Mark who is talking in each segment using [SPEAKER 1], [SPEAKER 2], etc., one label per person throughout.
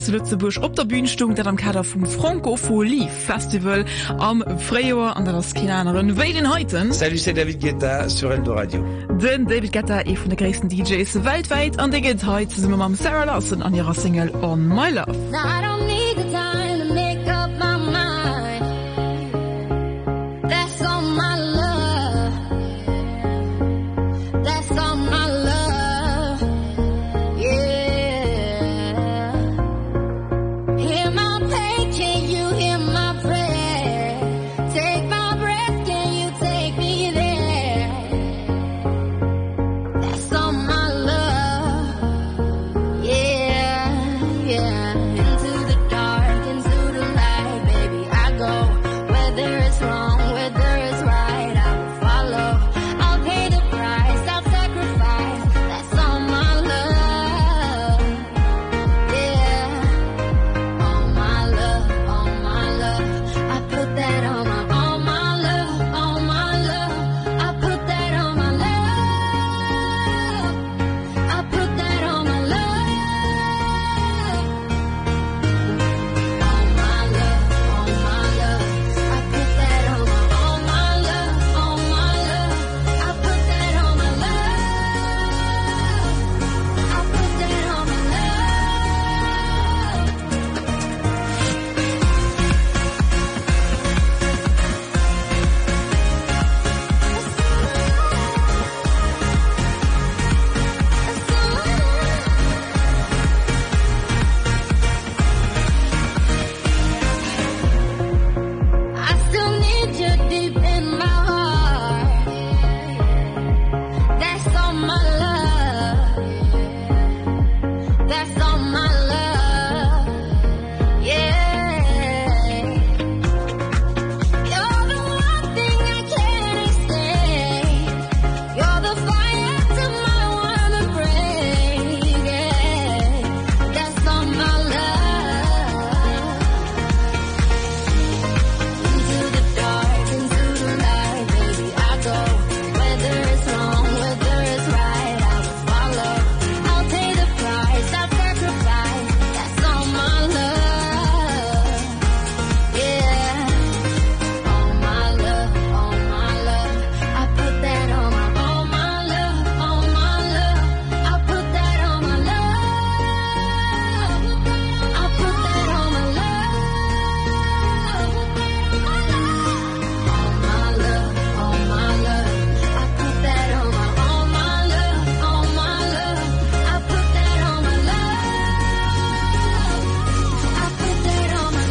[SPEAKER 1] zu Lützeburg op der Bühnenstung, dat am Kader vom Francophonie Festival am Freijahr an der Skinnerin Weiden heuten.
[SPEAKER 2] Salut, c'est David Guetta sur Eldo Radio.
[SPEAKER 1] Den David Guetta, von der größten DJs weltweit, an der geht heute zusammen mit Sarah Larson an ihrer Single On My Love.
[SPEAKER 3] I don't need the time to make up my mind. That's on my love. That's on my love. Yeah. Hear my pain, can you hear my prayer? Take my breath, can you take me there? That's on my love. Yeah, yeah. Into the dark, into the light, baby, I go. Whether it's wrong, whether it's right, I will follow. I'll pay the price, I'll sacrifice. That's on my love. Yeah. On my love, on my love. I put that on my love, on my love. I put that on my love. I put that on my love. On my love, on my love. I put that on my love, on my love. I put that on my love. I put that on my I still need you deep in my heart. That's on my love. That's on my love. Yeah. You're the one thing I can't explain. You're the fire to my warm brain. Yeah. That's on my love. Into the dark, into the light, baby, I go. Whether it's wrong, whether it's right, I will follow. I'll pay the price, I'll sacrifice. That's on my love. Yeah. On my love, on my love. I put that on my love, on my love. I put that on my love. I put that on my love. On my love, on my love. I put that on my love, on my love. I put that on my love. I put that on my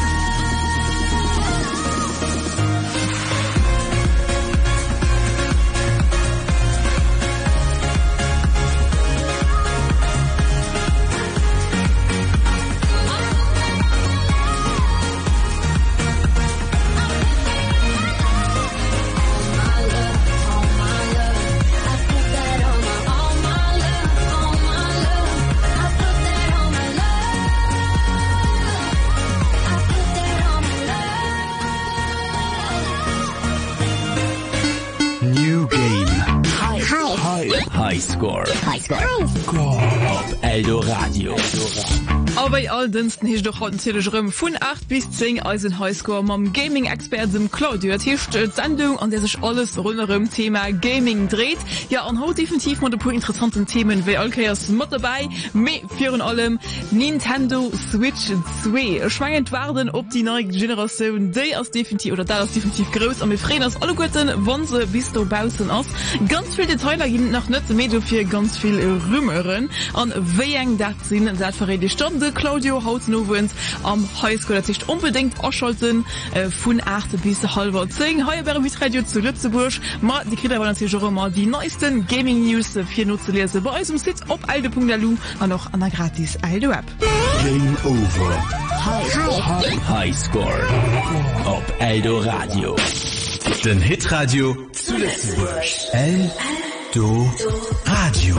[SPEAKER 4] New game. High score. Op Eldo Radio.
[SPEAKER 1] Aber bei all Diensten ist doch heute natürlich von 8 bis 10 Eisen Highscore mit Gaming-Experten Claudio. Das ist die Sendung, an der sich alles rund um das Thema Gaming dreht. Ja, und heute definitiv mit ein paar interessanten Themen, wie Alkeas mit dabei, mit für allem Nintendo Switch 2. Schwangend werden, ob die neue Generation, die ist definitiv, oder da ist definitiv groß, und wir freuen uns alle guten, wann sie bis da draußen ist. Ganz viele Detailer gibt noch nicht mehr für ganz viel Rümmeren. Und wie eng das sind, das verrät die Stunde. Claudio Hausnovens am Highschool, das ist unbedingt ausschalten, von 8 bis halb 10. Heute wäre mit Radio zu Lützeburg. Die kriegt aber natürlich auch immer die neuesten Gaming News für nur zu lesen bei uns im Sitz auf aldo.lu und auch an der gratis Aldo App.
[SPEAKER 4] Game over. High score. Op Eldo Radio. Den Hitradio zu Lützeburg. Eldo Radio.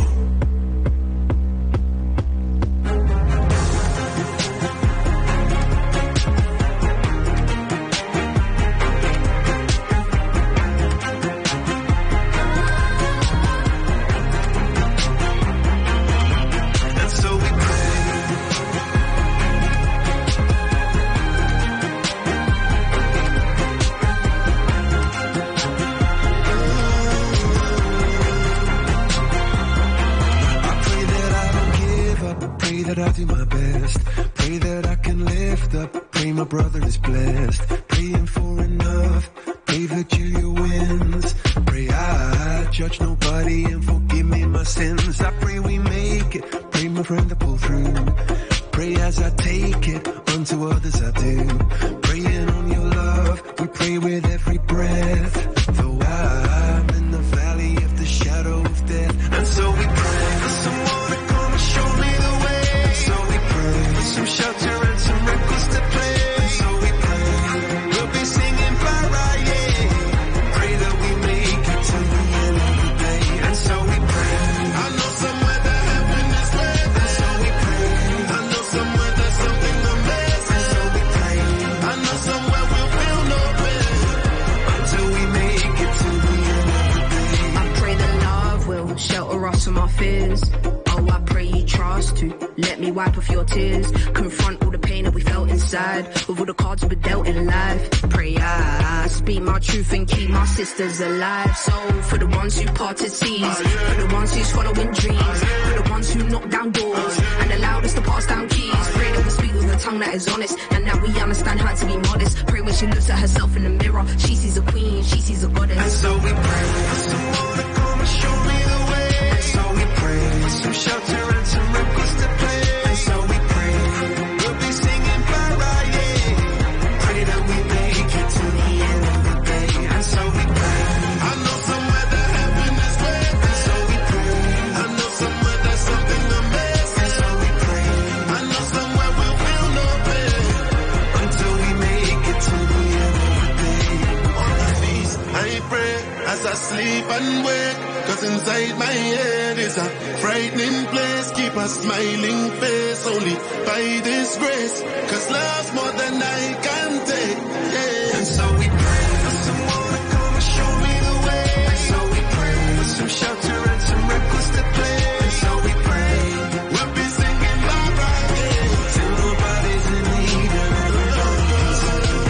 [SPEAKER 5] rest. Pray that I can lift up. Pray my brother is blessed. Praying for enough. Pray Virgilia wins. Pray I judge nobody and forgive me my sins. I pray we make it. Pray my friend to pull through. Pray as I take it. Unto others I do. Praying on your love. We pray with every breath. Though I'm in the valley of the shadow of death. And so we pray for someone to come and show me the way. And so we pray for some shelter and some records to play. And so we pray we'll be singing Barra, yeah. Pray that we make it to the end of the day. And so we pray. I know somewhere that heaven is where. And so we pray. I know somewhere there's something amazing. And so we pray. I know somewhere we'll feel no pain until we make it to the end of the day.
[SPEAKER 6] I pray that love will shelter us from our fears. Oh, I pray you trust to let me wipe off your tears. Confront all the pain that we felt inside with all the cards we dealt in life. Pray I speak my truth and keep my sisters alive. So for the ones who parted seas, for the ones who's following dreams, for the ones who knock down doors and allowed us to pass down keys. Pray that we speak with a tongue that is honest and that we understand how to be modest. Pray when she looks at herself in the mirror, she sees a queen, she sees a goddess.
[SPEAKER 5] And so we pray for someone to come and show me the way. And so we pray for some shelter and some records to play. And so we pray we'll be singing Barra, yeah. Pray that we make it to the end of the day. And so we pray. I know somewhere that heaven is where. And so we pray. I know somewhere there's something amazing. And so we pray. I know somewhere we'll feel no pain until we make it to the end of the day. On my knees, I pray as I sleep and wake. Cause inside my head is a frightening place. Keep a smiling face only by this grace. Cause love's more than I can take, yeah. And so we pray for someone to come and show me the way. And so we pray for some shelter and some records to play. And so we pray we'll be singing Barbara, yeah. Till nobody's in need and everybody's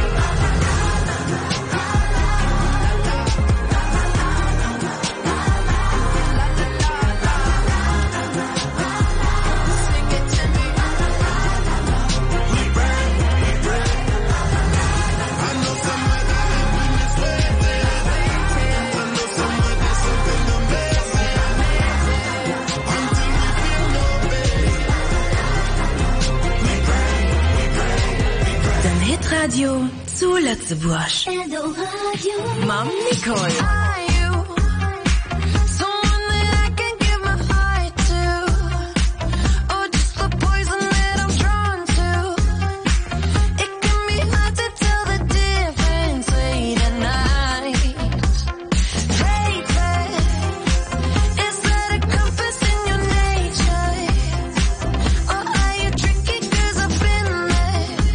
[SPEAKER 7] Radio zu Lützeburg. Mam Nicole.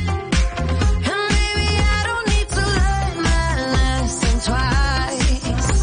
[SPEAKER 3] Twice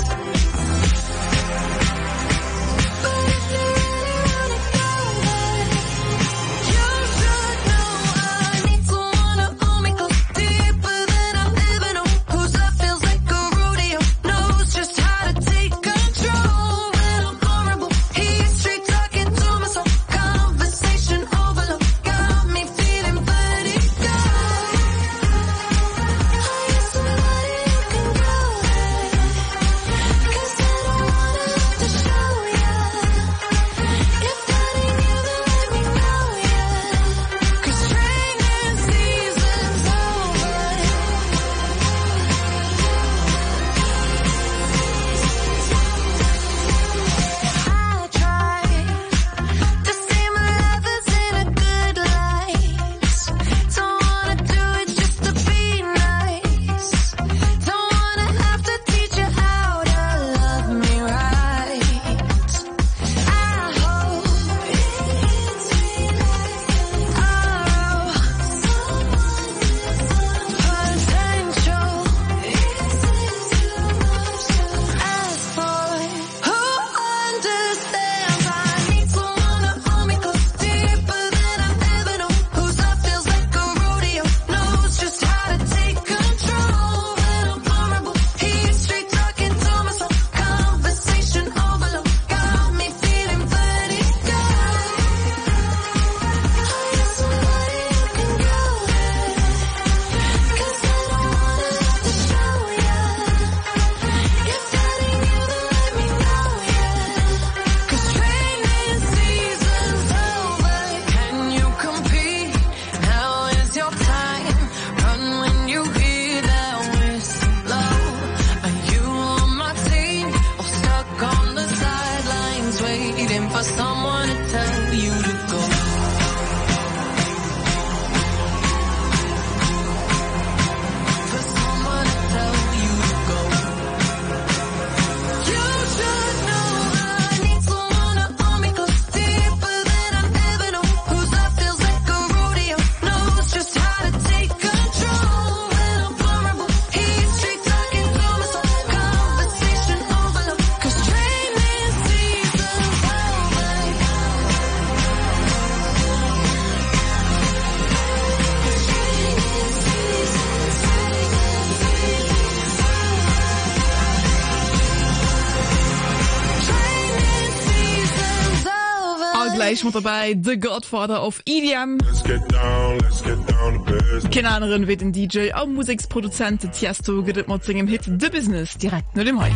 [SPEAKER 1] gleich mit dabei The Godfather of EDM.
[SPEAKER 5] Let's get down to business.
[SPEAKER 1] Keine anderen wie den DJ auch Musikproduzent Tiesto geht mit seinem Hit The Business direkt nur dem Heu.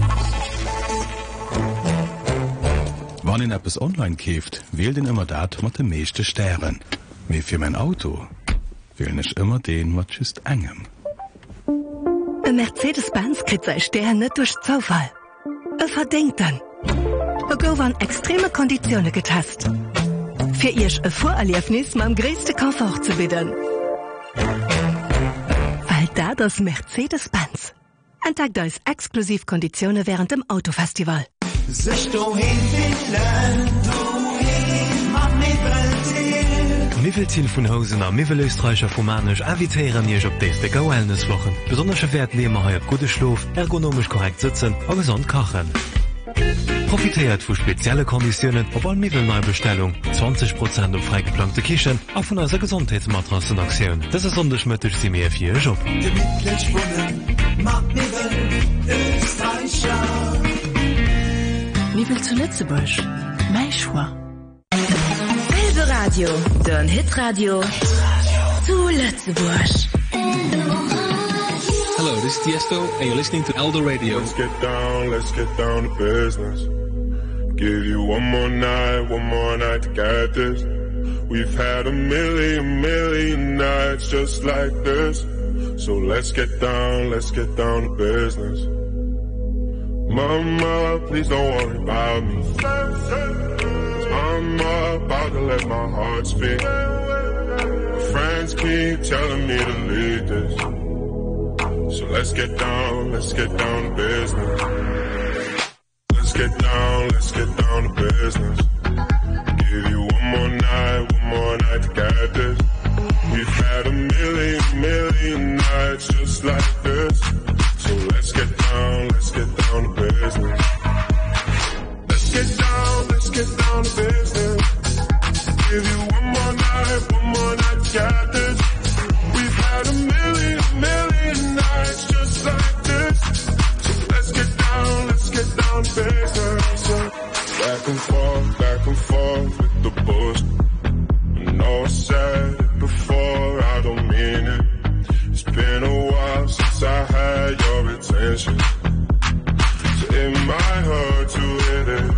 [SPEAKER 8] Wenn ihr etwas online kauft, wählt ihr immer das mit den meisten Sternen. Wie für mein Auto wähle ich immer den mit just engem.
[SPEAKER 9] Ein Mercedes-Benz kriegt seine Sterne nicht durch Zufall. Er verdient dann. Er gowan extreme Konditionen getestet. Für ihr ein Vorerlebnis mit dem größten Komfort zu bieten. Weil da das Mercedes-Benz. Entdeckt als Exklusivkonditionen während dem Autofestival.
[SPEAKER 10] Mivelziel vun Hausen a Mivelöstreicher Fomanisch avitéieren jech op déiste Go Wellnesswochen. Besondersche Wert lemer ha gute Schlof, ergonomisch korrekt sitzen a gesund kachen. Profitiert vu spezielle Konditionen op all Mivelneubestellung, 20% op freigeplante Kichen a vun as Gesundheitsmatrassen Aktiun. Das is onderschmëttech si mir fir Job.
[SPEAKER 7] Mivel zu Lützebusch. Mein Choix. Eldo Radio, dein Hitradio zu Lützebusch.
[SPEAKER 11] Hello, this is Tiesto, and you're listening to Eldo Radio.
[SPEAKER 5] Let's get down to business. Give you one more night to get this. We've had a million nights just like this. So let's get down to business. Mama, please don't worry about me. I'm about to let my heart speak. My friends keep telling me to leave this. So let's get down to business. Let's get down to business. Give you one more night to get this. We've had a million nights just like this. So let's get down to business. Let's get down to business. Give you one more night to get this. We've had a million nights just like this. So let's get down to business. Back and forth with the bush. I know I said it before, I don't mean it. It's been a while since I had your attention. So it might hurt to hit it.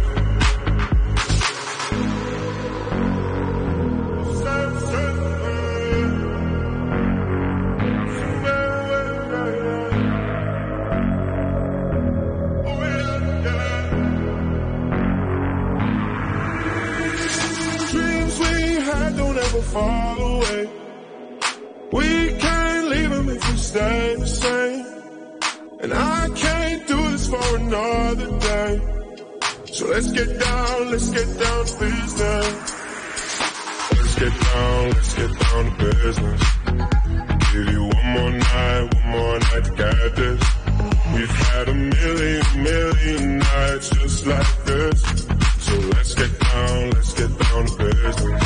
[SPEAKER 5] Fall away. We can't leave them if we stay the same. And I can't do this for another day. So let's get down to business. Let's get down to business. Give you one more night to get this. We've had a million nights just like this. So let's get down to business.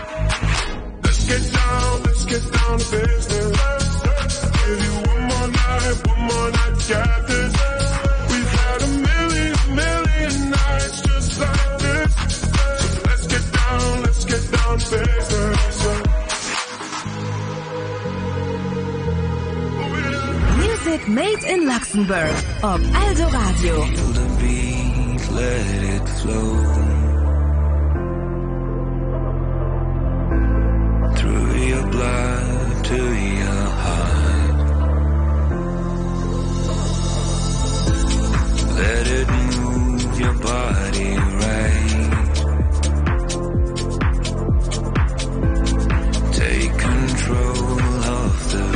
[SPEAKER 5] Let's get down to business. Give you one more night to get this. We've had a million nights just like this. So let's get down to business.
[SPEAKER 7] Music made in Luxembourg on Eldo Radio.
[SPEAKER 12] Feel the beat, let it flow. Your blood to your heart. Let it move your body right. Take control of the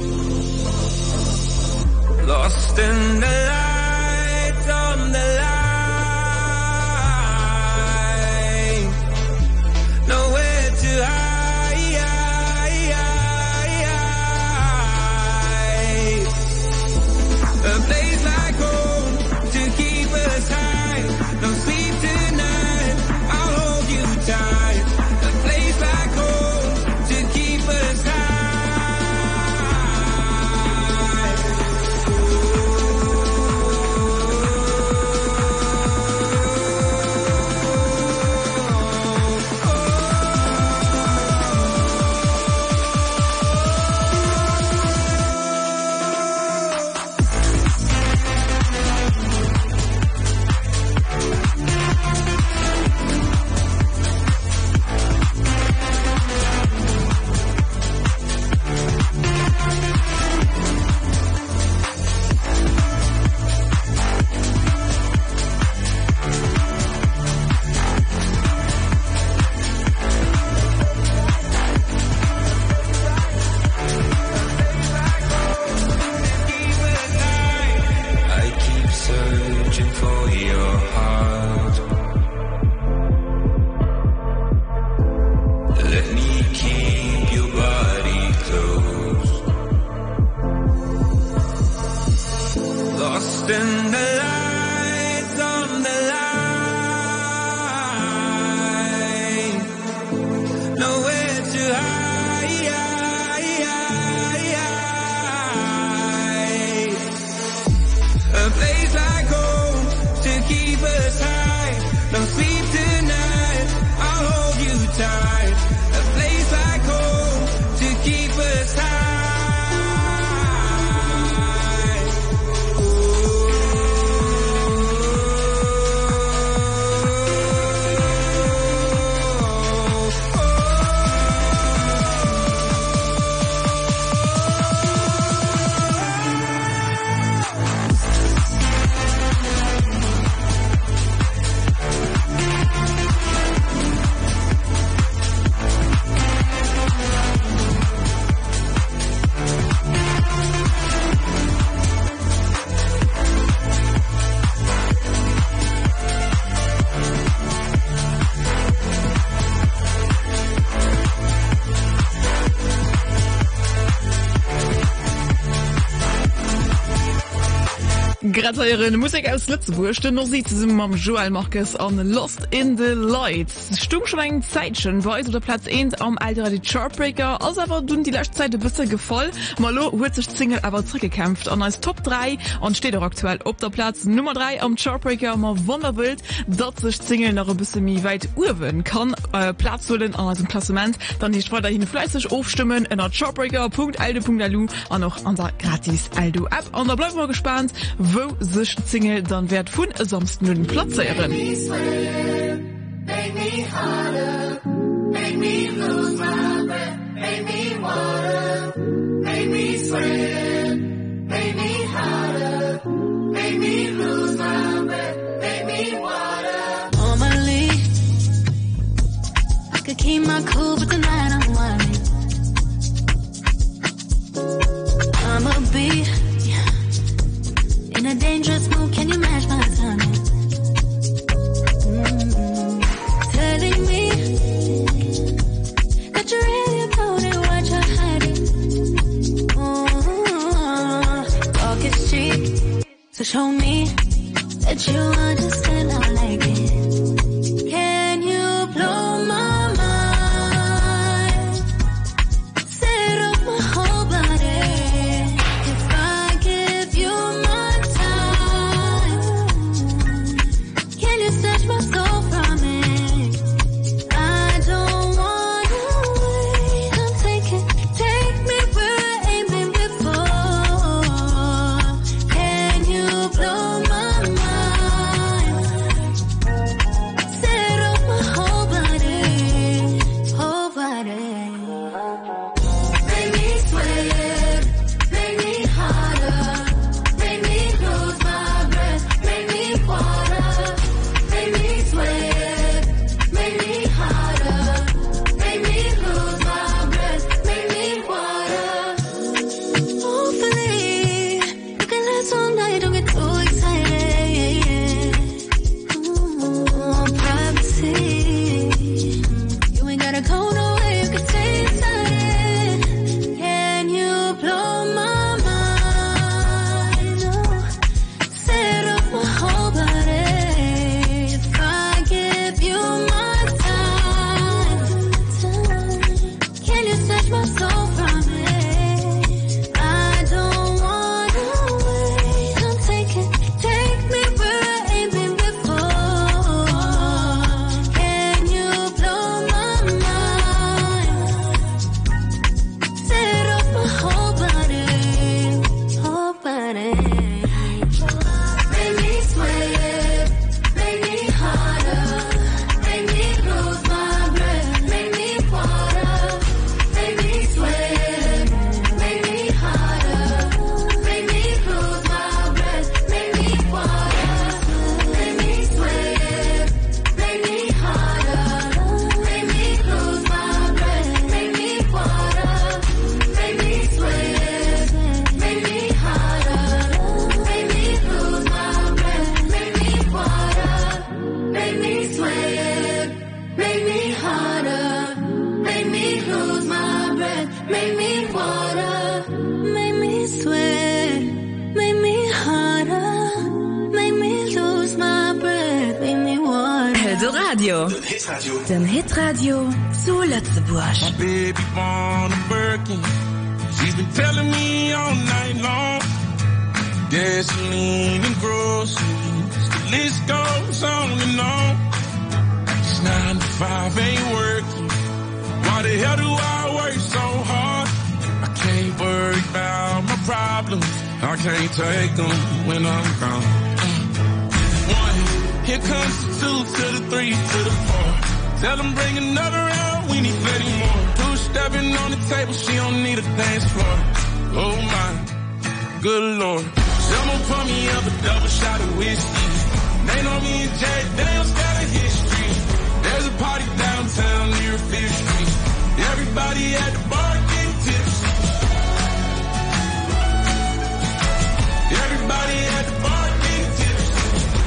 [SPEAKER 12] vibe. Lost in the light, on the light. Let me keep your body close. Lost in the lights on the line, nowhere to hide. A place like home to keep us high. Don't sleep tonight, I'll hold you tight. A place like home to keep us high.
[SPEAKER 1] Gratulieren Musik aus Lützeburg, denn noch sieht sie mit Joel Marcus an Lost in the Lights. Stummschwang Zeitchen war also der Platz 1 am Alter die Chartbreaker, also aber du die letzte Zeit ein bisschen gefallen. Malo wird sich Single aber zurückgekämpft und als Top 3 und steht auch aktuell auf der Platz Nummer 3 am Chartbreaker. Mal wunderwild, dass sich Single noch ein bisschen mehr weit urwen kann, Platz holen an diesem Klassement. Dann nicht weiterhin fleißig aufstimmen in der Chartbreaker.aldo.lu und auch an der gratis Aldo App. Und da bleiben wir gespannt, wo sich Single dann wird von sonst nur den Platz ehren.
[SPEAKER 3] Keep my cool, but tonight I'm worried. I'ma be in a dangerous mood. Can you match my timing? Telling me that you really about it, what you're hiding. Talk is cheap, so show me that you understand. I like it. Can you blow my make me wanna, make me sweat, make me harder, make me lose my breath, make me wanna.
[SPEAKER 7] Eldor Radio. Den Hitradio zu Lützeburg.
[SPEAKER 12] My baby born a Birkin. She's been telling me all night long. Gasoline and groceries, the list goes on and on. It's 9 to 5, ain't working. Why the hell do I work so hard? I can't worry about my problems. I can't take them when I'm gone. 1, here comes the 2 to the 3 to the 4. Tell them bring another round, we need plenty more. 2 stepping on the table, she don't need a dance floor. Oh my, good Lord. Someone pour me up a double shot of whiskey. They know me and Jack Daniels got a history. There's a party downtown near 5th Street. Everybody at the bar getting tipsy. Everybody at the bar getting tipsy.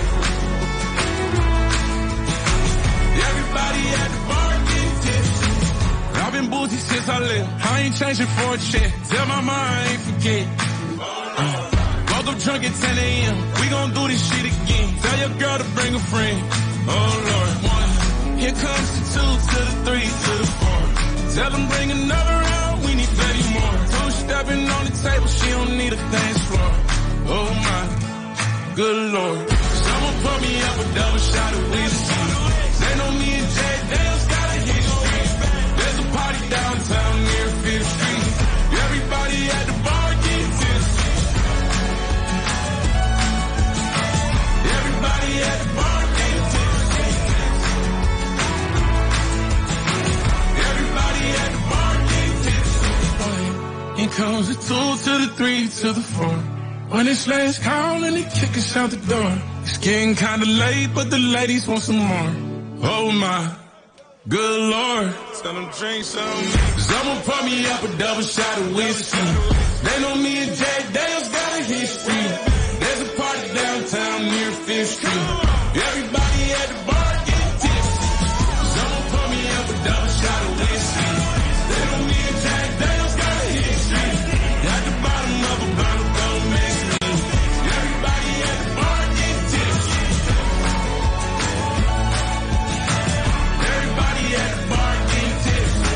[SPEAKER 12] Everybody at the bar getting tipsy. I've been boozy since I left. I ain't changing for a check. Tell my mom I ain't forget. Woke up drunk at 10 a.m. We gon' do this shit again. Tell your girl to bring a friend. Oh Lord. 1, here comes the 2 to the 3 to the 4. Tell them bring another round, we need plenty more. 2 stepping on the table, she don't need a dance floor. Oh my, good Lord. Someone pour me up a double shot of whiskey. They know me and Jack Daniels got a history. There's a party downtown near 5th Street. Everybody at the bar getting tipsy. Everybody at the bar getting tipsy. Everybody at the bar getting tipsy. Here comes the 2 to the 3 to the 4. When it's last call and they kick us out the door. It's getting kinda late, but the ladies want some more. Oh my, good Lord. Tell them drink some. Someone pour me up a double shot of whiskey. They know me and Jack Daniels got a history. There's a party downtown near 5th Street. Everybody at the bar getting tipsy. Someone pour me up a double shot of whiskey. They know me and Jack Daniels got a history. At the bottom of a bottle, don't mess me. Everybody at the bar getting tipsy. Everybody at the bar getting tipsy.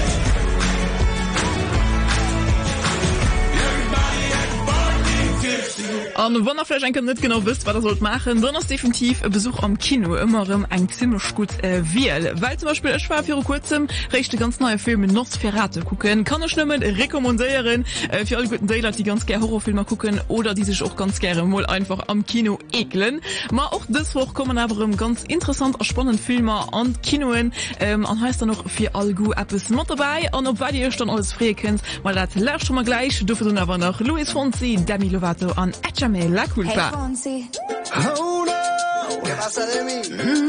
[SPEAKER 12] Everybody at the bar getting tipsy.
[SPEAKER 1] An wann vielleicht ein nicht genau wisst, was ihr sollt machen, dann ist definitiv ein Besuch am Kino immer ein ziemlich gut Wahl. Weil zum Beispiel ich war vor kurzem recht ganz neue Filme Nosferatu gucken, kann ich nämlich rekommandieren für alle guten Seelen, die ganz gerne Horrorfilme gucken oder die sich auch ganz gerne mal einfach am Kino ekeln. Mal auch das Woche kommen aber ganz interessant und spannende Filme an Kinoen und heißt dann noch für alle gut etwas mit dabei und ob ihr euch dann alles frei könnt, weil das lernt schon mal gleich. Dürfen dann aber noch Luis Fonsi, Demi Lovato und Échame la culpa.
[SPEAKER 5] Hey, Fonsi. Oh no, ¿qué pasa de mí?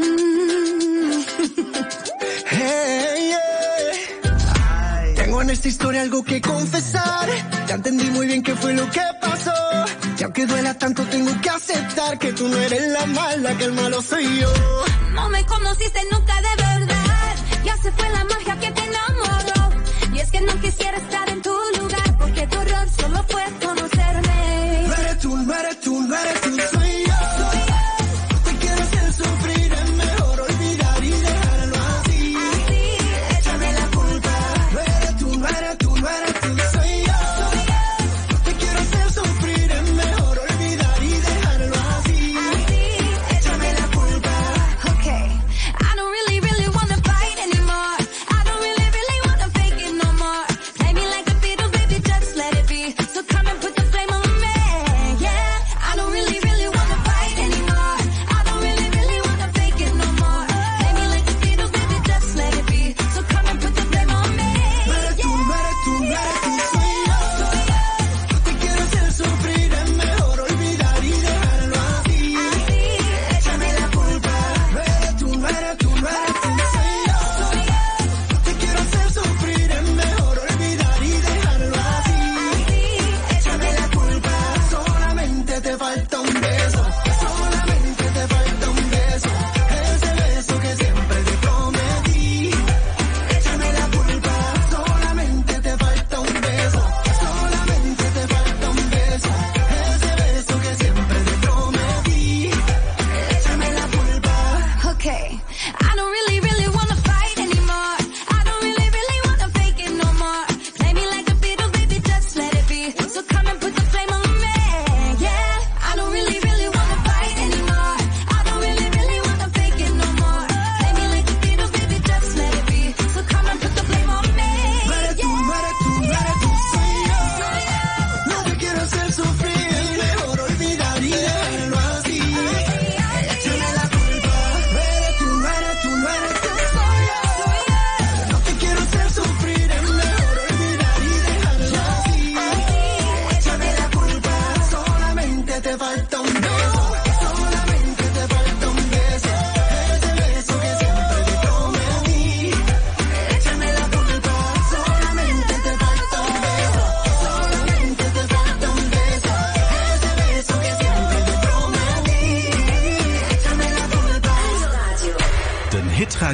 [SPEAKER 5] Hey, yeah. Tengo en esta historia algo que confesar. Ya entendí muy bien qué fue lo que pasó. Y aunque duela tanto tengo que aceptar que tú no eres la mala, que el malo soy yo.
[SPEAKER 3] No me conociste nunca de verdad. Ya se fue la magia que te enamoró. Y es que no quisiera estar en tu lugar, porque tu error solo fue conocerme.
[SPEAKER 5] No eres tú, no eres tú, no eres tú, soy yo. Te quiero hacer sufrir, es mejor olvidar y dejarlo así.
[SPEAKER 3] Así, échame la culpa.
[SPEAKER 5] No eres tú, no eres tú, no eres tú, soy yo. Te quiero hacer sufrir, es mejor olvidar y dejarlo así.
[SPEAKER 3] Así, échame la culpa. Okay, I don't really wanna fight anymore. I don't really wanna fake it no more. Maybe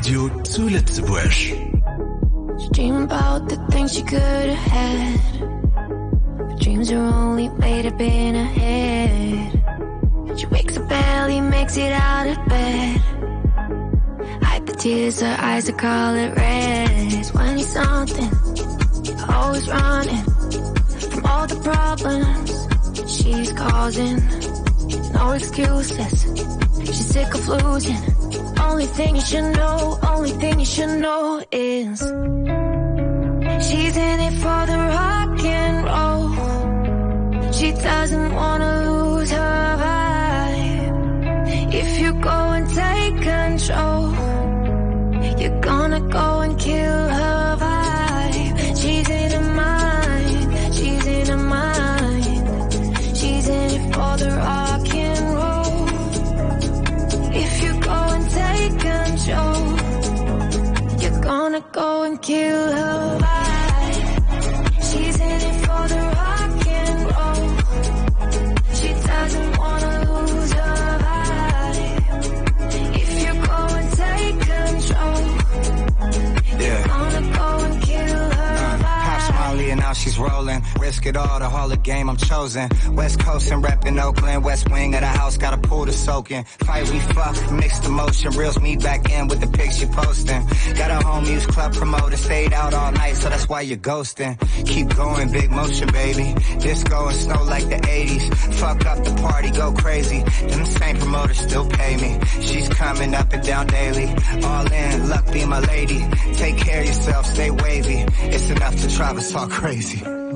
[SPEAKER 4] Radio zu Lützeburg.
[SPEAKER 3] Dream about the things she could have had. But dreams are only made up in her head. She wakes up early, makes it out of bed. Hide the tears, her eyes are color red. When you're something, always running from all the problems she's causing. No excuses, she's sick of losing. Only thing you should know, only thing you should know is she's in it for the rock and roll. She doesn't wanna lose her vibe. If you go and take control, you're gonna go and kill her vibe. She's in her mind, she's in her mind. She's in it for the rock and roll. If you go and take control, you're gonna go and kill her vibe. She's in it for the rock and roll. She doesn't wanna lose her vibe. If you go and take control, you're gonna go and kill her vibe.
[SPEAKER 13] Molly and now she's rolling. Risk it all, the Hall of Game I'm chosen. West Coast and reppin' Oakland. West wing of the house, got a pool to soak in. Fight we fuck, mixed emotion. Reels me back in with the pics you posting. Got a home use club promoter. Stayed out all night, so that's why you're ghosting. Keep going, big motion, baby. Disco and snow like the 80s. Fuck up the party, go crazy. Them same promoters still pay me. She's coming up and down daily. All in, luck be my lady. Take care of yourself, stay wavy. It's enough to drive us all crazy.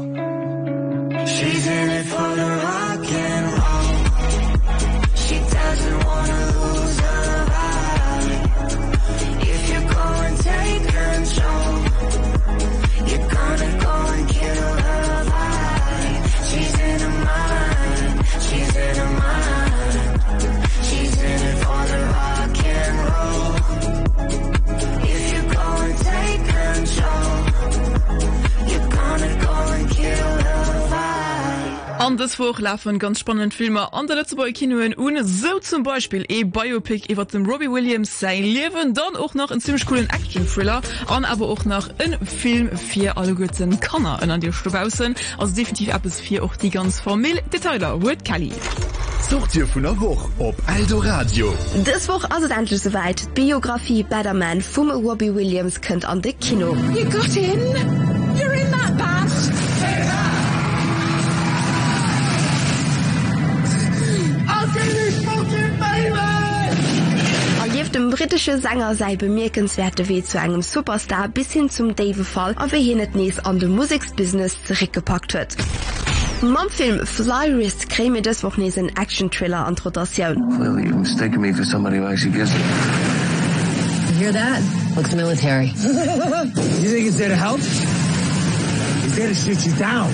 [SPEAKER 13] She's in it for the rock and roll. She doesn't wanna lose her vibe. If you go and take control, you're gonna go and kill her vibe. She's in her mind, she's in her mind. She's in it for the rock and roll. If you go and take control, you're gonna go and kill her vibe.
[SPEAKER 1] An das Vorlaufen ganz spannend Filme an der Lützeburger Kinoen ohne so zum Beispiel Biopic über dem Robbie Williams sein Leben, dann auch noch einen ziemlich coolen Action-Thriller an aber auch noch ein Film für alle guten Kanner an dir Stubausen, also definitiv ab es 4 auch die ganz Familie Detailer wird Kelly.
[SPEAKER 4] Sucht ihr von der Woche auf Aldo Radio.
[SPEAKER 14] Das Woche also endlich soweit. Biografie Better Man vom Robbie Williams könnt an der Kino.
[SPEAKER 15] You got in? You're in that bad? Say that!
[SPEAKER 14] Dem britische Sänger sei bemerkenswerte Weg zu einem Superstar bis hin zum Dave-Fall, aber hier nicht nächst an den Musikbusiness zurückgepackt wird. Mam Film Fly Risk kriegen wir das Wochenende einen Action-Thriller an Rotation.
[SPEAKER 16] Well, you're mistaking me for somebody who actually gives it.
[SPEAKER 17] You hear that? Looks military.
[SPEAKER 16] You think he's there to help? He's there to shoot you down.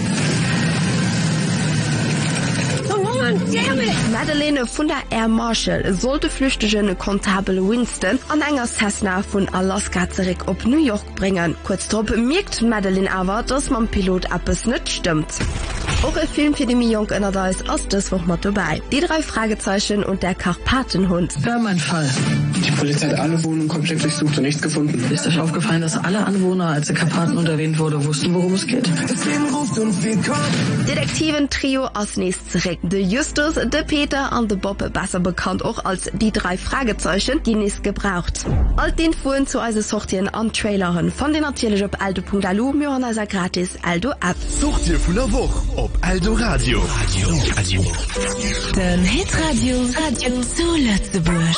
[SPEAKER 14] Madeleine von der Air Marshall sollte flüchtigen Konstable Winston an enger Cessna von Alaska zurück auf New York bringen. Kurz darauf merkt Madeleine aber, dass man Pilot etwas nicht stimmt. Auch ein Film für die Millionen da ist aus das Woche mit dabei. Die 3 Fragezeichen und der Karpatenhund.
[SPEAKER 17] Ja, mein Fall.
[SPEAKER 11] Die Polizei hat alle Wohnungen komplett durchsucht und nichts gefunden.
[SPEAKER 17] Ist euch aufgefallen, dass alle Anwohner, als der Karpaten erwähnt wurde, wussten, worum es geht?
[SPEAKER 14] Detektiven-Trio aus nächst zurück. Der Justus, der Peter und der Bob, besser bekannt auch als die 3 Fragezeichen, die nicht gebraucht. All den Fuhren zu unseren Sortien am Traileren von den natürlich auf aldo.lu, wir haben also gratis Aldo-App.
[SPEAKER 4] Sucht ihr von der Woche auf Aldo Radio.
[SPEAKER 7] Den Hitradio Radio zu Lützeburg.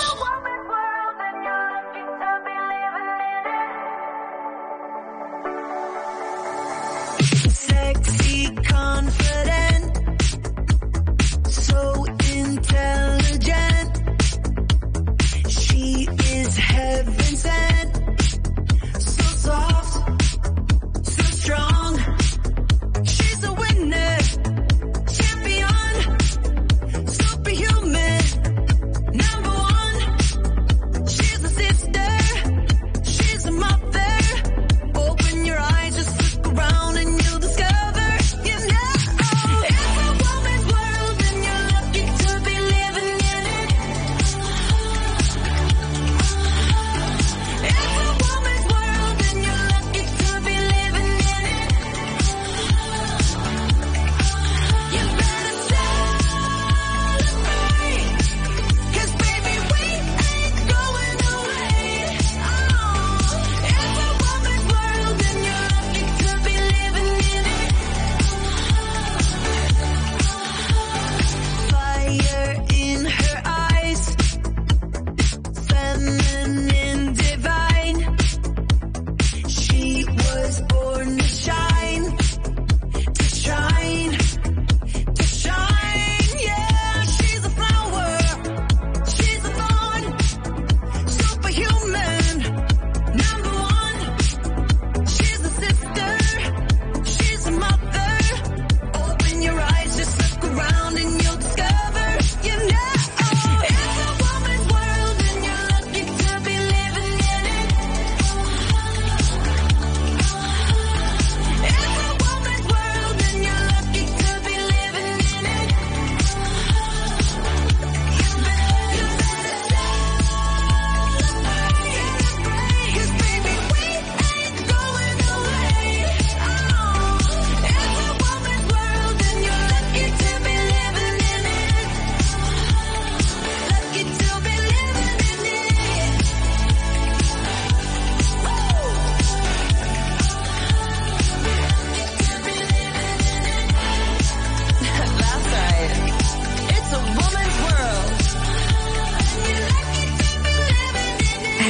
[SPEAKER 5] Sexy, confident, so intelligent. She is heaven sent, so soft, so strong. She's a winner, champion, superhuman, number 1. She's a sister, she's a mother. Open your eyes, just look around and you'll discover, you know.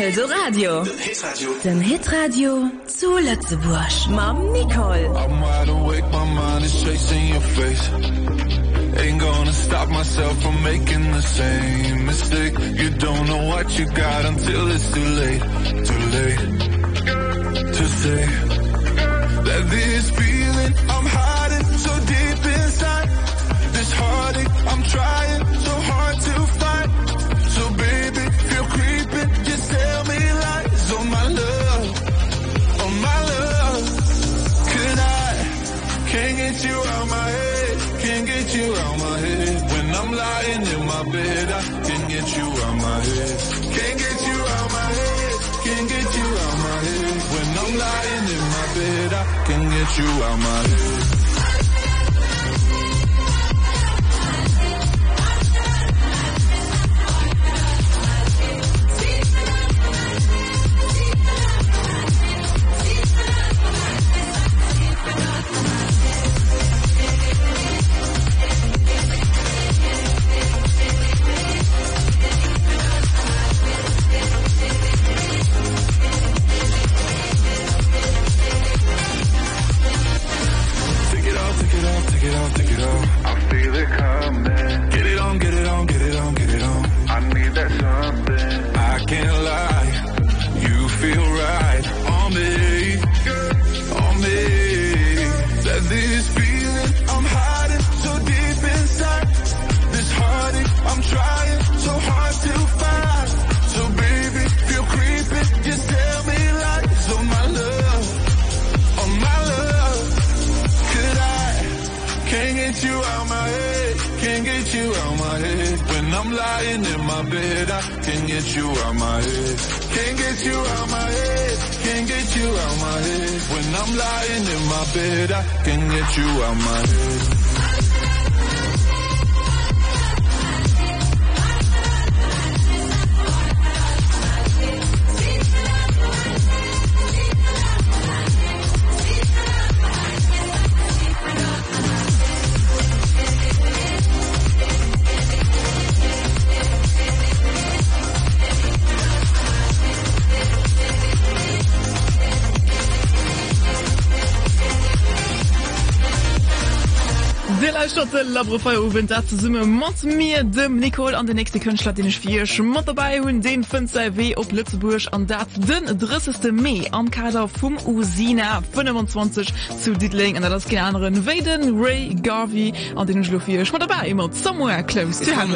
[SPEAKER 7] Eldoradio. Den Hitradio zu Lützeburg. Mam Nicole.
[SPEAKER 5] I'm wide awake, my mind is chasing your face. Ain't gonna stop myself from making the same mistake. You don't know what you got until it's too late. Too late to say that this feeling I'm hiding so deep inside. This heartache I'm trying so hard to find. So baby, feel creeping, just tell me lies. Oh my love, oh my love. Could I, can't get you out my head, can't get you out my head. When I'm lying in my bed, I can't get you out my head. Can't get you out my head, can't get you out my head. When I'm lying in my bed, I can't get you out my head.
[SPEAKER 1] Labrofeuerwen dat ze summe mat mir dem Nicole an de nächste Künstler den ich vier schmott dabei hun den 5W op Lützeburg an dat den 30. Mai am Kader vum Usina 25 zu Dietling an das keine anderen Waden Ray Garvey an den Schlufier schmott dabei immer somewhere close to heaven.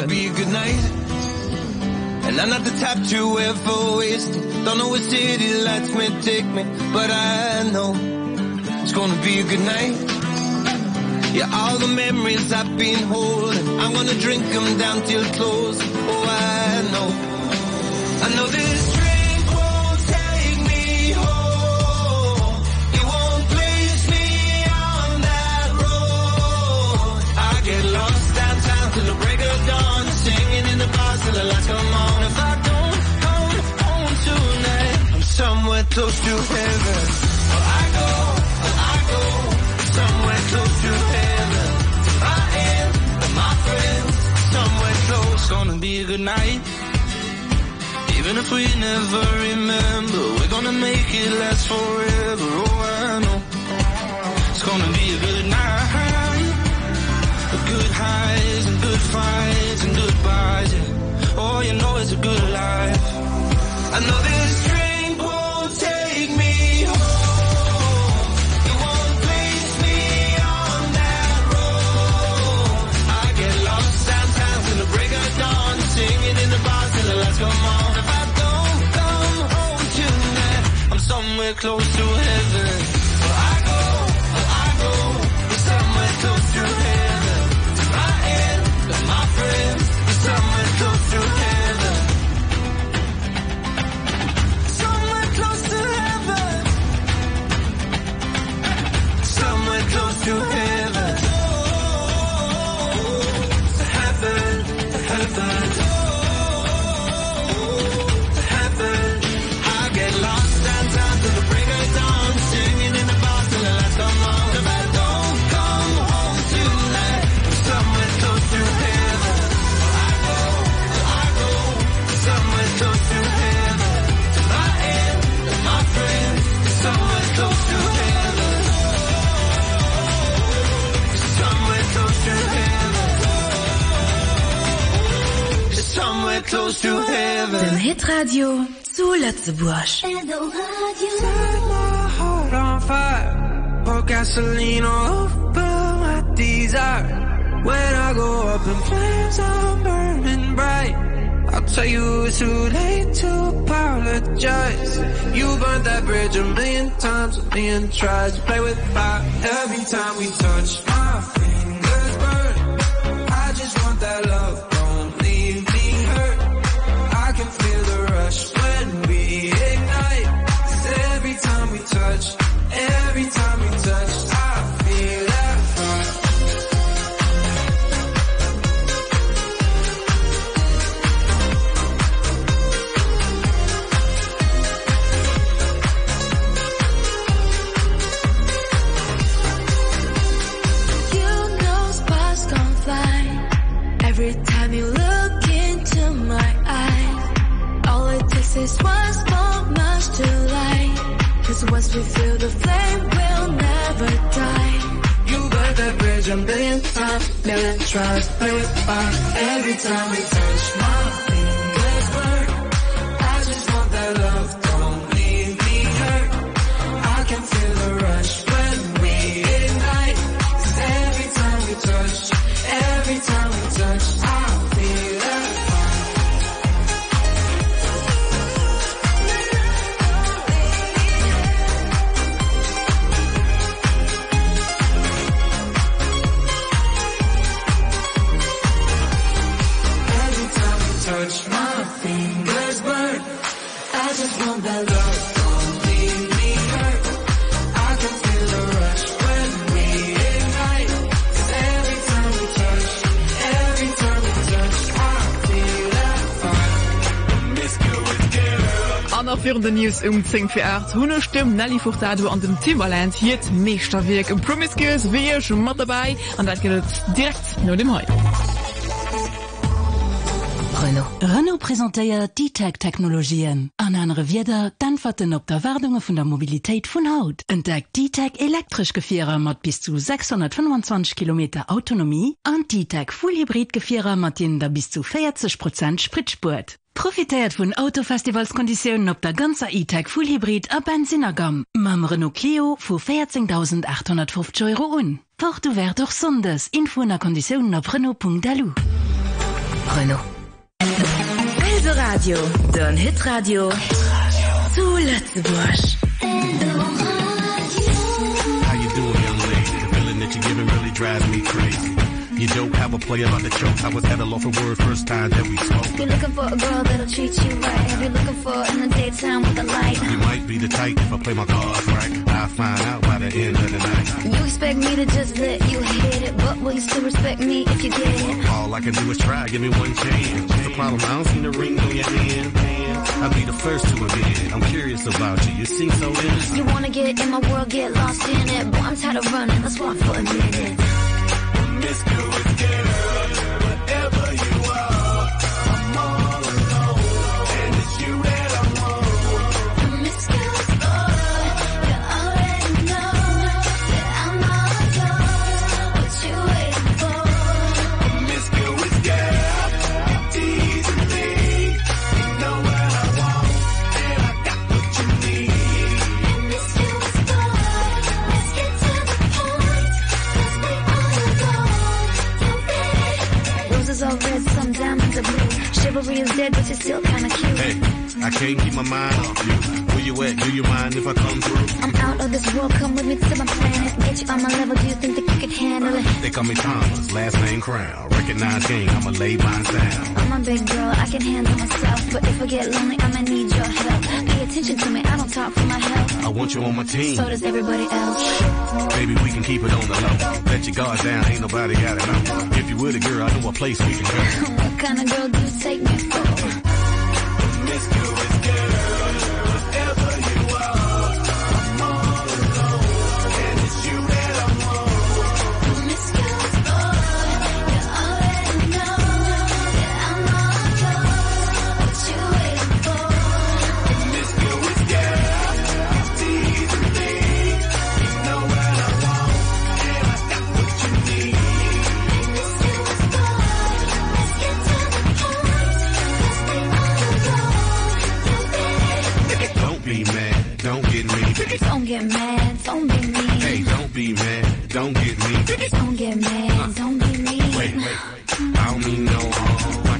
[SPEAKER 12] And I'm not the type to ever waste it. Don't know what city lets me take me, but I know it's gonna be a good night. Yeah, all the memories I've been holding, I'm gonna drink them down till close. Oh, I know this drink won't take me home. It won't place me on that road. I get lost downtown till the break of dawn, singing in the bars till the lights come on. If I don't come home tonight, I'm somewhere close to heaven. I go somewhere close to heaven. I am with my friends, somewhere close. Gonna be a good night. Even if we never remember, we're gonna make it last forever. Oh, I know it's gonna be a good night. A good highs and good fights and goodbyes, yeah. Oh, you know it's a good life. I know this drink won't take me home. It won't place me on that road. I get lost downtown till the break of dawn, singing in the bars till the lights come on. If I don't come home tonight, I'm somewhere close to heaven. I go somewhere close to heaven. I am with my friends, somewhere close to heaven. Somewhere close to heaven. Somewhere close to heaven. Heaven, heaven. Heaven. I get lost downtown till the break of dawn, singing in the bar till the lights come on. If I don't come home tonight, I'm somewhere close to heaven. I go somewhere close to heaven. I close to heaven.
[SPEAKER 7] Dem Hitradio zu Lützeburg.
[SPEAKER 12] Set my heart on fire. Pour gasoline all over my desire. When I go up in flames, I'm burning bright. I'll tell you it's too late to apologize. You burnt that bridge a million times, a million tries to play with fire. Every time we touch, my fingers burn. I just want that love, don't leave me hurt. I can feel the rush when we ignite. 'Cause every time we touch, every time we touch, I feel that fire.
[SPEAKER 18] Every time you look into my eyes, all it takes is one small match to light. 'Cause once we feel the flame, we'll never die.
[SPEAKER 12] You burnt that bridge a million times, million tries to play with fire. Every time we touch, my fingers burn. I just want that love, don't leave me hurt. I can feel the rush when we ignite. 'Cause every time we touch, every time we touch, I feel that fire. Every time we touch, my fingers burn. I just want that love, don't leave me hurt. I can feel the rush when we ignite. 'Cause every time we touch, every time we touch, I feel that fire.
[SPEAKER 1] An führende News 10:08 hunne Stimme Nelly Furtado an dem Timbaland hiet Meesterwerk im Promiscuous wie schon mat dabei an dat geht direkt no dem Heu.
[SPEAKER 19] Renault präsentéiert D-Tech-Technologien. An andere Wider danfaten op der Wardunge vun der Mobilitéit vun Haut. Entdeckt D-Tech elektrisch Gefierer mat bis zu 625 km Autonomie an D-Tech Fullhybrid-Gefierer mat der bis zu 40% Spritspurt. Profitiert vun Autofestivalskonditionen op der ganzer E-Tech Fullhybrid a Benzinergam. Mam Renault Clio vu 14.850 € un. Fort du wär doch sondes. Info na Konditionen op Renault.delu.
[SPEAKER 7] Renault. Also Radio, den Hitradio zu Lützeburg.
[SPEAKER 20] How you doing, young lady? The feeling that you're giving really drives me crazy. You don't have a play about the choke. I was at a loss for word first time that we spoke.
[SPEAKER 3] You're looking for a girl that'll treat you right. You're looking for in the daytime with the light.
[SPEAKER 20] You might be the type if I play my cards right. I'll find out by the end of the night.
[SPEAKER 3] You expect me to just let you hit it, but will you still respect me if you get it?
[SPEAKER 20] All I can do is try, give me one chance. What's the problem? I don't see the ring on your hand. I'll be the first to admit. I'm curious about you. You seem so innocent.
[SPEAKER 3] You wanna get in my world, get lost in it. Boy, I'm tired of running. Let's walk for a minute.
[SPEAKER 12] Miss Good girl, whatever you are, I'm all alone, and it's you that I want.
[SPEAKER 3] Miss Good boy, you already know that I'm all yours. What you waiting for?
[SPEAKER 12] Miss Good girl, teasing me. You know what I want, and I got what you need.
[SPEAKER 3] Miss Good boy, let's get to the point, 'cause we all know. Roses are red, some diamonds are blue. Chivalry is dead, but you're still kinda cute.
[SPEAKER 20] Hey, I can't keep my mind off you. Where you at? Do you mind if I come through?
[SPEAKER 3] I'm out of this world, come with me to my planet. Get you on my level, do you think that you could handle it?
[SPEAKER 20] They call me Thomas, last name Crown. Recognize game, I'ma lay mine down.
[SPEAKER 3] I'm a big girl, I can handle myself. But if I get lonely, I'ma need your help. Pay attention to me, I don't talk for my health.
[SPEAKER 20] I want you on my team.
[SPEAKER 3] So does everybody else.
[SPEAKER 20] Baby, we can keep it on the low. Let your guard down, ain't nobody gotta know. If you with a girl, I know a place we can go.
[SPEAKER 3] What kind of girl do you take me for?
[SPEAKER 12] Miss Good girl, whatever you are, I'm all alone, and it's you that I want.
[SPEAKER 3] Miss Good boy, you already know that I'm all yours. What you waiting for?
[SPEAKER 12] Miss Good girl, teasing me. You know what I want, and I got what you need.
[SPEAKER 3] Miss Good boy, let's get to the point, 'cause we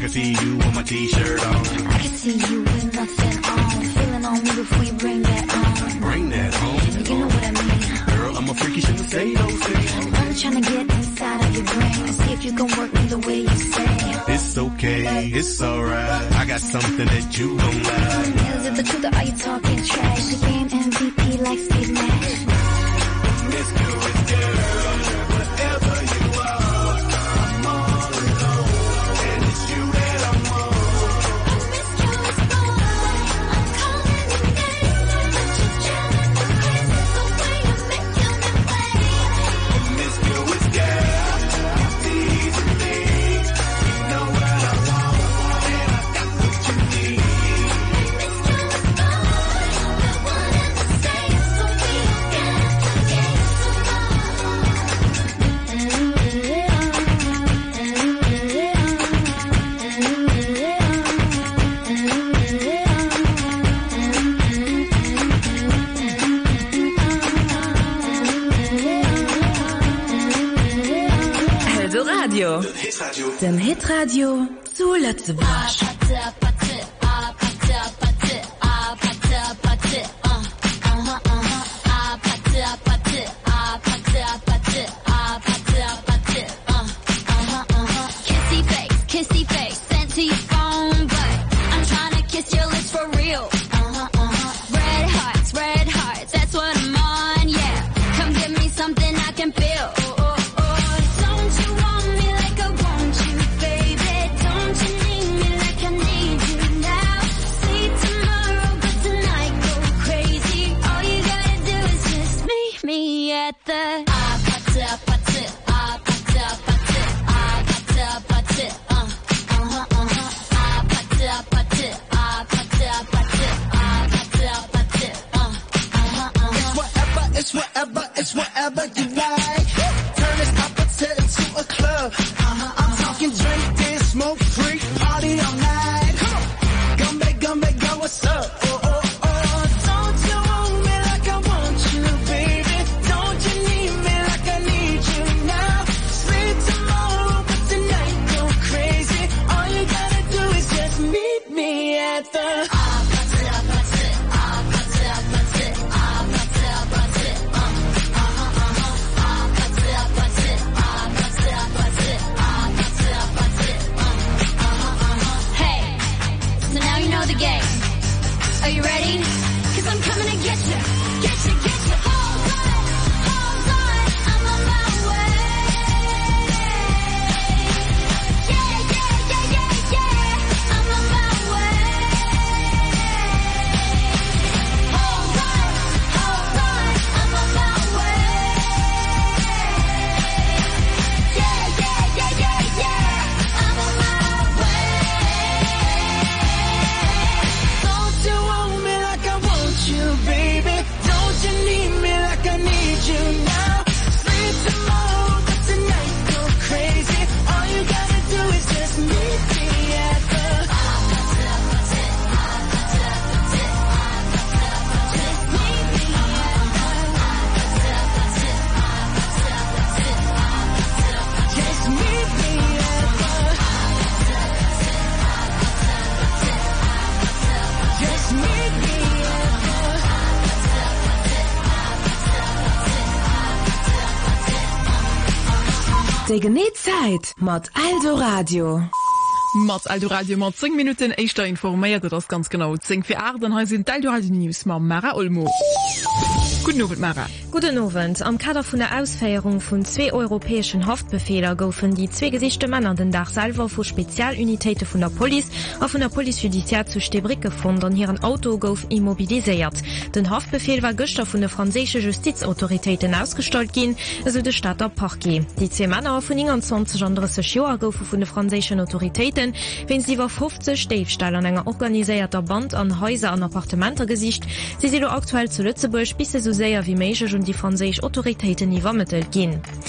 [SPEAKER 20] can see you with my t-shirt on.
[SPEAKER 18] I can see you with nothing on. Feeling on me before you bring that on.
[SPEAKER 20] Bring that home.
[SPEAKER 18] You know what I mean.
[SPEAKER 20] Girl, I'm a freaky, shouldn't say those things.
[SPEAKER 18] I'm trying to get inside of your brain and see if you can work me the way you say.
[SPEAKER 20] It's okay, it's alright. I got something that you don't like.
[SPEAKER 18] Is it the truth or are you talking trash? The game MVP like Steve Nash.
[SPEAKER 20] Let's do it, girl. Whatever you are, I'm all alone. And it's you that I want.
[SPEAKER 18] I miss you as boy. I'm calling your name, but you're jamming the crazy the way you make you that way.
[SPEAKER 20] Miss you is girl. It's easy me. You know what I want, and I got what you need.
[SPEAKER 18] I miss you as boy. The one and the same, so we don't get
[SPEAKER 7] Aldo Radio. Den Hitradio zu Lützebusch.
[SPEAKER 18] Kissy face, sent to your phone, but I'm trying to kiss your lips for real. Red hearts, that's what I'm on, yeah. Come give me something I can feel. Don't you want me like I want you, baby? Don't you need me like I need you now? See tomorrow, but tonight go crazy. All you gotta do is just meet me at the
[SPEAKER 5] It's whatever you like. Turn this opposite into a club. I'm talking drink, dance, smoke, freak, party all night. Come back, go, what's up? Don't you want me like I want you, baby? Don't you need me like I need you now? Sleep tomorrow, but tonight go crazy. All you gotta do is just meet me at the
[SPEAKER 18] Are you ready? 'Cause I'm coming to get you. Hold on, I'm on my way. Yeah, I'm on my way. Hold on, I'm on my way. Yeah, I'm on my way.
[SPEAKER 5] Don't you want me like I want you, baby? Don't you need me like I need you now? Sleep tomorrow, but tonight go crazy. All you gotta do is just meet me at the Just meet me at the Just meet me at
[SPEAKER 7] De Genetzeit mat Aldo Radio.
[SPEAKER 1] Mat Aldo Radio mat 10 Minuten eichter informéiert das ganz genau 10 fir Arden ha sind Aldo Radio News ma Mara Olmo. Guten Abend, Mara.
[SPEAKER 21] Guten Abend. Am Kader vun der Ausfeierung vun 2 europäischen Haftbefehler goufen die 2 gesichte Männer den Dach selber vu Spezialunitéite vun der Police a vun der Police Judiciaire zu Stebrik gefunden an hireieren Auto gouf immobilisiert. Den Haftbefehl war Göster vun der franzésche Justizautoritäten ausgestalt gin, eso de Stadter Parquet. Die 2 Männer vun 20 an 30 Joer goufe vun de franzéschen Autoritäten, wenn sie war 50 Steifstall an enger organiséierter Band an Häuser an Appartementer gesicht. Sie sind aktuell zu Lützeburg bis so sehr wie méigich und die franzésisch Autoritäten nie vermittelt gin.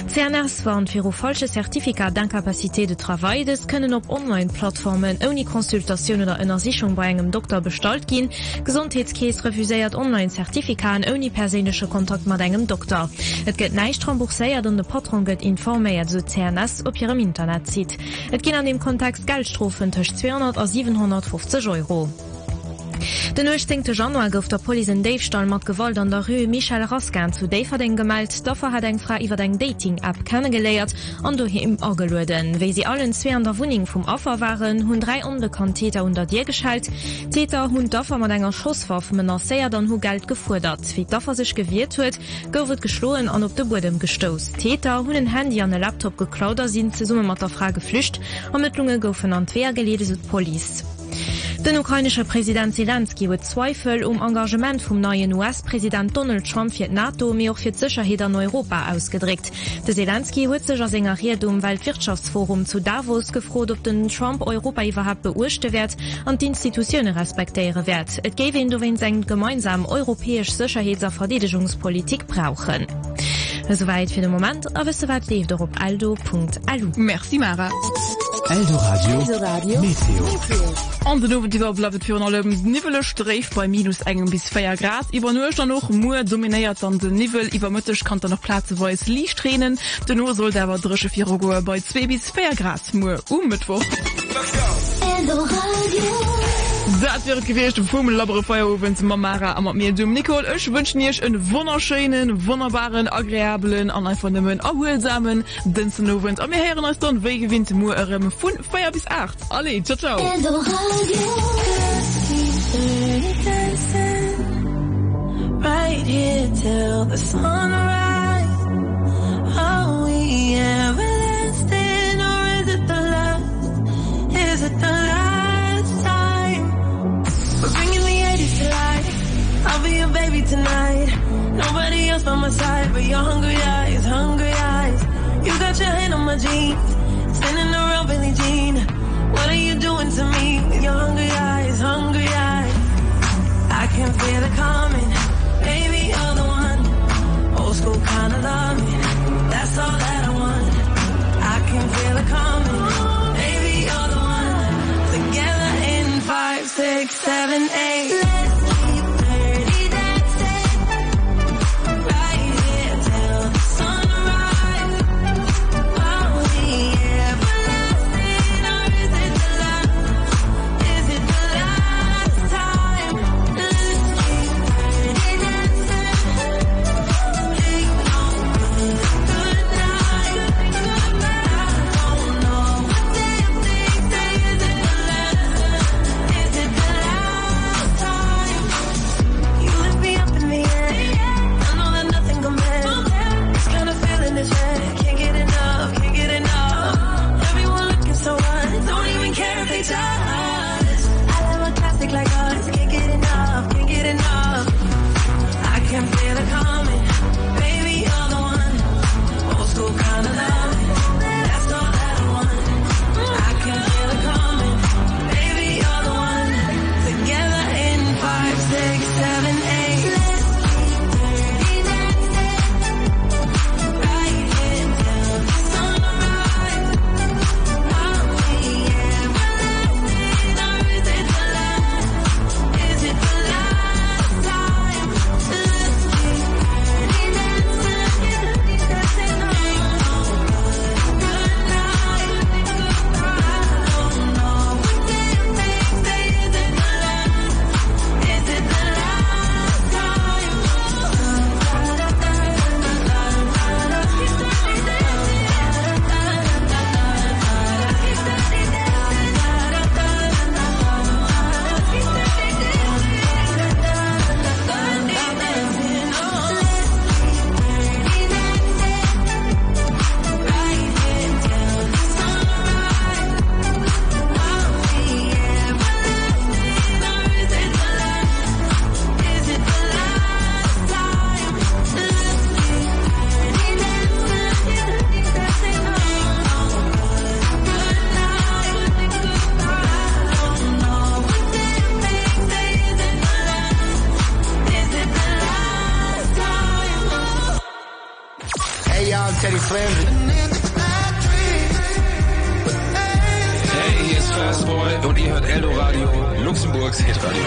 [SPEAKER 21] CNRS warn fir o falsche Zertifikat d'Inkapacité de Travail des können op Online-Plattformen oni Konsultationun oder ënner Sichung bei engem Doktor bestalt gin. Gesundheitskees refuséiert Online-Zertifikaten oni persensche Kontakt mat engem Doktor. Et gëtt neicht rembourséiert an de Patron gëtt informéiert so CNRS op hirem Internet zit. Et ginn an dem Kontext Geldstrofen tech 200 a 750 €. Den 19. Januar gouf der Poli en Davestall mat Gewalt an der Rue Michel Raskan zu Daverding gemeldt, dafür hat eng Frau iwwer eng Dating-App kennengeleiert an do him ageluden. Wéi sie allen zwei an der Wuning vum Opfer waren, hunn 3 unbekannt Täter unter dir geschalt. Täter hunn dafür mat enger Schosswaffe menacéiert an hu Geld gefordert. Wie dafür sich gewehrt huet, goufet geschloen an op de Bodem gestoss. Täter hunn ein Handy an den Laptop geklaut, sind ze Summe mat der Frage geflücht. Ermittlunge goufen an Twer gelede so Police. Den ukrainische Präsident Zelensky huet Zweifel Engagement vum neuen US-Präsident Donald Trump fir NATO mé och fir d'Sicherheet an Europa ausgedregt. De Zelensky huet sech as enger Weltwirtschaftsforum zu Davos gefrot, ob den Trump Europa iwwerhaupt beurchte werd an d'Institutionune respektéiere werd. Et géwe en dowen seg gemeinsam europäesch Sicherheets- a Verdedigungspolitik brauchen. Soweit fir den Moment, awer soweit leef op aldo.lu.
[SPEAKER 1] Merci Mara.
[SPEAKER 4] Aldo Radio. Meteo.
[SPEAKER 1] An den Owen bleibt für allem Nivelle Streif bei minus 1 bis 4 Grad. Iwer nur dann noch Mu dominiert an den Nivel. Iwer Müttech kann noch Platz wo es Licht tränen. Den nur soll derwer drische 4 Uhr bei 2 bis 4 Grad Mu Mittwoch. Dat wird gewcht vum labere Feuerofen zu Mara am mir dum Nicole. Ech wünschen ichch een wunderschönen, wunderbaren, agreablen, an einvernehmen, erholsamen Dinsennowen. Am mir heren als dann we gewinnt Mu vun 4 bis 8. Alle, ciao ciao.
[SPEAKER 12] Right here till the sunrise. Are we everlasting or is it the last? Is it the last time? We're bringing the 80s to life. I'll be your baby tonight. Nobody else by my side but your hungry eyes, hungry eyes. You got your hand on my jeans, spinning around Billie Jean. What are you doing to me with your hungry eyes, hungry eyes? I can feel it coming. Baby, you're the one. Old school kind of loving. That's all that I want. I can feel it coming. Baby, you're the one. Together in 5, 6, 7, 8. Let's keep dirty dancing. Right here till the sunrise. Are we everlasting or is it the last? Is it the last time? Let's keep dirty dancing. Ain't no
[SPEAKER 2] Hey y'all, Teddy Slim.
[SPEAKER 22] Hey, hier ist Fastboy und ihr hört Eldoradio, Luxemburgs Hitradio.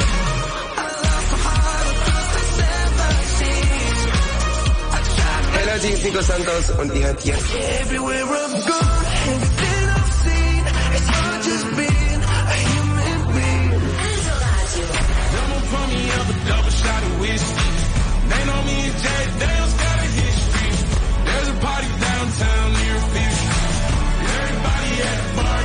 [SPEAKER 2] Hey Leute, hier ist Nico Santos und ihr hört jetzt.
[SPEAKER 12] Double shot of whiskey. They know me and Jay Dale's got a history. There's a party downtown near Fish. Everybody at the bar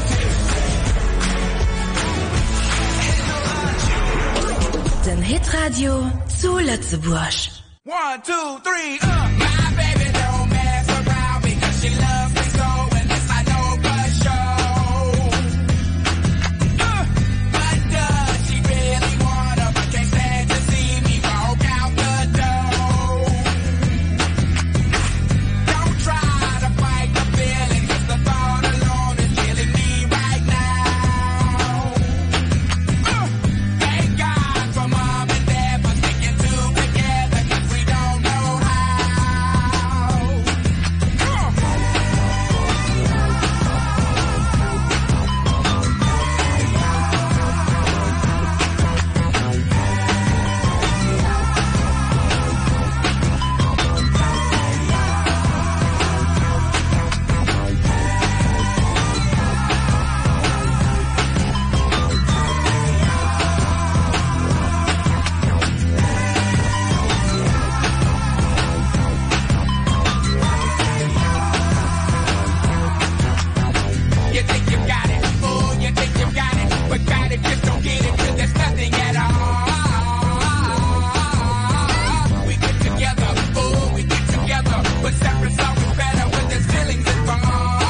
[SPEAKER 12] getting
[SPEAKER 7] Den Hitradio zu Lützeburg.
[SPEAKER 12] 1, 2, 3, My baby don't mess around because she loves me so, and this I know for sure. But does she really wanna? But can't stand to see me walk out the door. Don't try to fight the feeling, 'cause the thought alone is killing me right now. Thank God for mom and dad for sticking together, 'cause we don't know how. You think you got it, oh, you think you got it, but got it, just don't get it, 'cause there's nothing at all. We get together, oh, we get together, but separate's always better when there's feelings involved.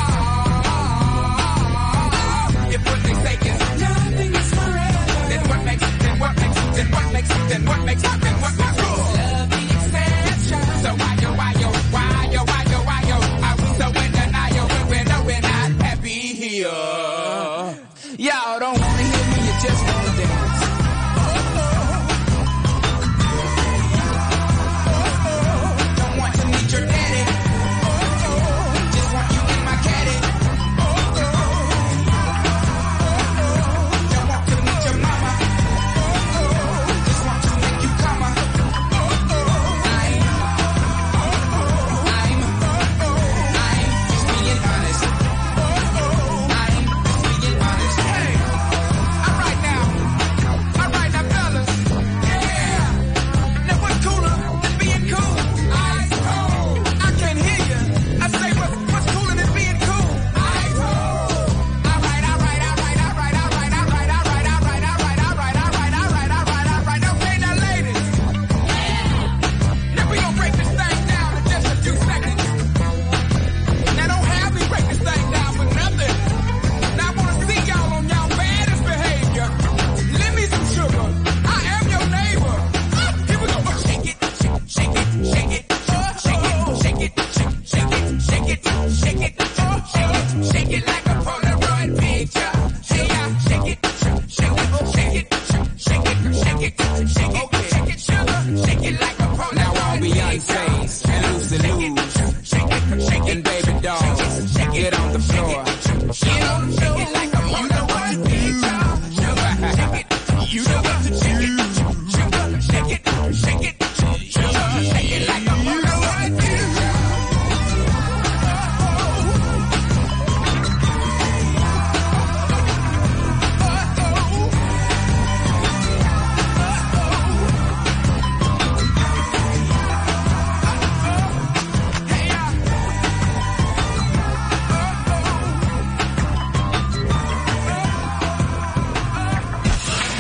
[SPEAKER 12] If what they say is nothing is forever, then what makes it, then what makes it, then what makes it, then what makes it, then what makes it? Love the extension. So why yo, are we so in denial when we know we're not happy here? Y'all don't wanna hear me, you just wanna dance. Don't want to meet your daddy. Just want you in my caddy. Don't want to meet your mama. Just want to make you come. I'm just being honest. I'm just being honest. Hey, all right now, fellas. Yeah. Now what's cooler than being cool? Ice cold. I can't hear you. I say what's cooler than being cool? Ice cold. All right. Okay, now ladies. Now we gonna break this thing down in just a few seconds. Now don't have me break this thing down for nothing. Now I wanna see y'all on y'all baddest behavior. Lend me some sugar. I am your neighbor. Here we go. Shake it, shake it, shake it, shake it, shake it, shake it, shake it, shake it, shake it, shake it like a Polaroid picture. Hey, shake it, shake it, shake it, shake it, shake it, shake it, shake it, sugar, shake it like a Polaroid. Now all Beyonce's and Lucy Lou's, shake it, baby doll, get on the floor, get on, shake it like a Polaroid picture. Sugar, shake it, you know what to do. Sugar, shake it, shake it, sugar, shake it like a Polaroid picture.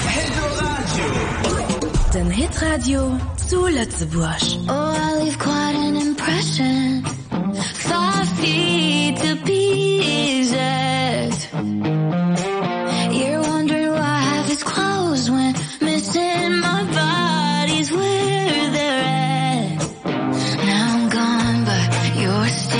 [SPEAKER 7] Den Hitradio zu Lützeburg.
[SPEAKER 3] Oh, I leave quiet